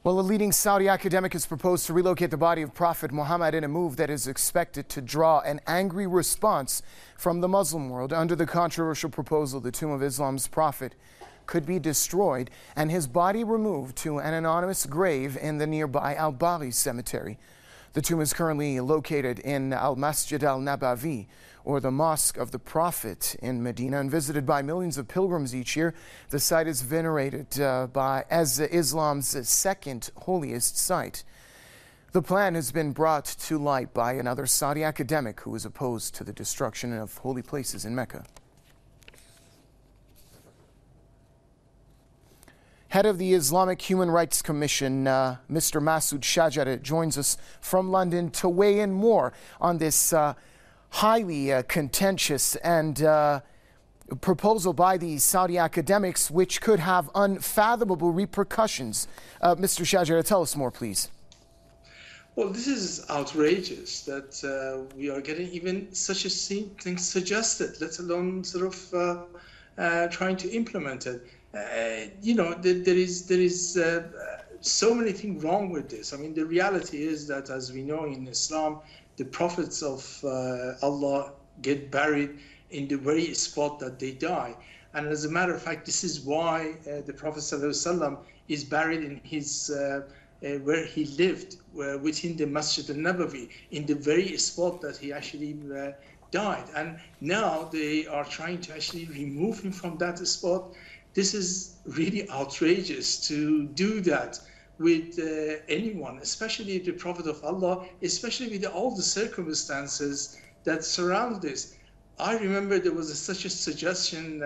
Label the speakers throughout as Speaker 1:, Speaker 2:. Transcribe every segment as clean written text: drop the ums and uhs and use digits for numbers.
Speaker 1: Well, a leading Saudi academic has proposed to relocate the body of Prophet Muhammad in a move that is expected to draw an angry response from the Muslim world. Under the controversial proposal, the tomb of Islam's prophet could be destroyed and his body removed to an anonymous grave in the nearby Al-Bari cemetery. The tomb is currently located in Al-Masjid al-Nabawi, or the Mosque of the Prophet in Medina, and visited by millions of pilgrims each year. The site is venerated as Islam's second holiest site. The plan has been brought to light by another Saudi academic who is opposed to the destruction of holy places in Mecca. Head of the Islamic Human Rights Commission, Mr. Masood Shajari, joins us from London to weigh in more on this highly contentious and proposal by the Saudi academics, which could have unfathomable repercussions. Mr. Shajari, tell us more, please.
Speaker 2: Well, this is outrageous that we are getting even such a thing suggested, let alone sort of trying to implement it. There is so many things wrong with this. I mean, the reality is that, as we know in Islam, the prophets of Allah get buried in the very spot that they die. And as a matter of fact, this is why the Prophet ﷺ is buried in his where he lived, within the Masjid al-Nabawi, in the very spot that he actually died. And now they are trying to actually remove him from that spot. This is really outrageous to do that with anyone, especially the Prophet of Allah, especially with all the circumstances that surround this. I remember there was such a suggestion,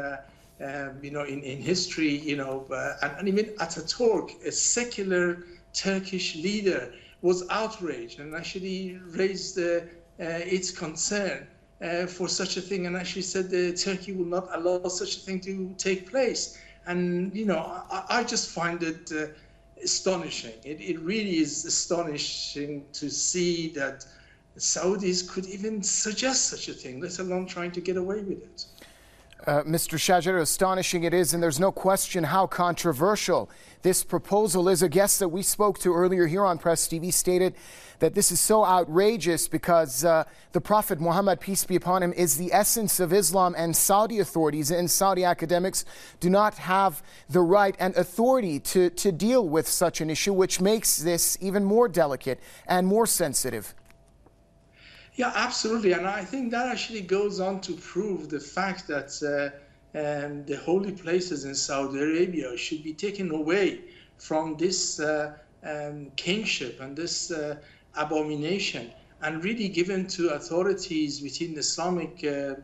Speaker 2: in history, and even Ataturk, a secular Turkish leader, was outraged and actually raised its concern for such a thing, and actually said that Turkey will not allow such a thing to take place. And I just find it astonishing. It really is astonishing to see that Saudis could even suggest such a thing, let alone trying to get away with it.
Speaker 1: Mr. Shajari, astonishing it is, and there's no question how controversial this proposal is. A guest that we spoke to earlier here on Press TV stated that this is so outrageous because the Prophet Muhammad, peace be upon him, is the essence of Islam, and Saudi authorities and Saudi academics do not have the right and authority to deal with such an issue, which makes this even more delicate and more sensitive.
Speaker 2: Yeah, absolutely. And I think that actually goes on to prove the fact that the holy places in Saudi Arabia should be taken away from this kingship and this abomination, and really given to authorities within the Islamic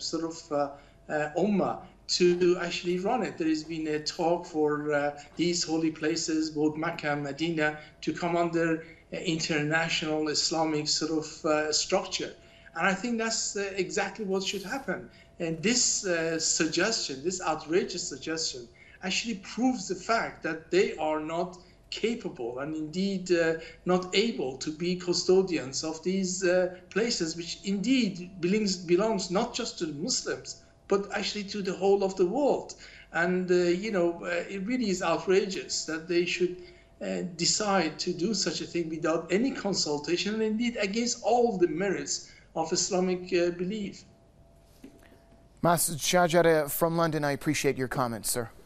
Speaker 2: ummah to actually run it. There has been a talk for these holy places, both Mecca and Medina, to come under international Islamic structure. And I think that's exactly what should happen. And this suggestion, this outrageous suggestion, actually proves the fact that they are not capable and indeed not able to be custodians of these places, which indeed belongs not just to the Muslims, but actually to the whole of the world. And, it really is outrageous that they should decide to do such a thing without any consultation, and indeed against all the merits of Islamic belief.
Speaker 1: Masood Shajari from London, I appreciate your comments, sir.